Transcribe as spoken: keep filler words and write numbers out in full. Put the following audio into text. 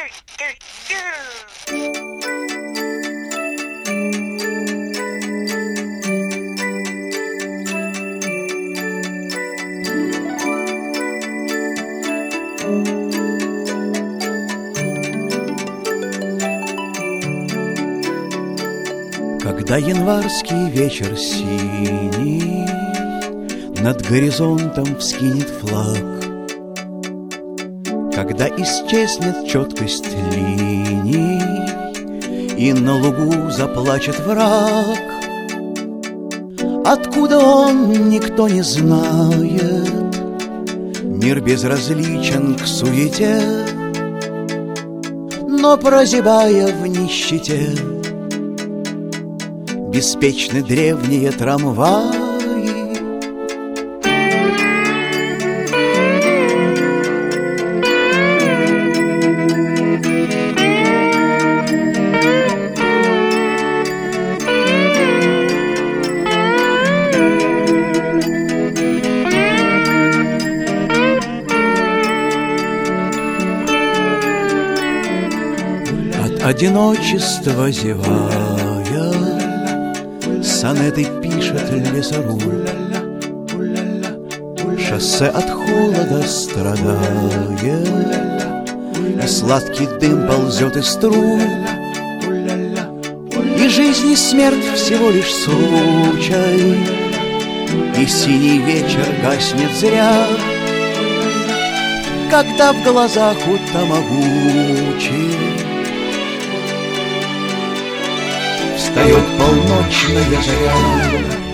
Когда январский вечер синий над горизонтом вскинет флаг, когда исчезнет четкость линий и на лугу заплачет враг, откуда он, никто не знает, мир безразличен к суете, но прозябая в нищете беспечны древние трамваи. От одиночества зевая, сонеты пишет лесоруб, шоссе от холода страдая, и сладкий дым ползет из труб, и жизнь и смерть всего лишь случай, и синий вечер гаснет зря, когда в глазах у Тамагучи встает полночная заря.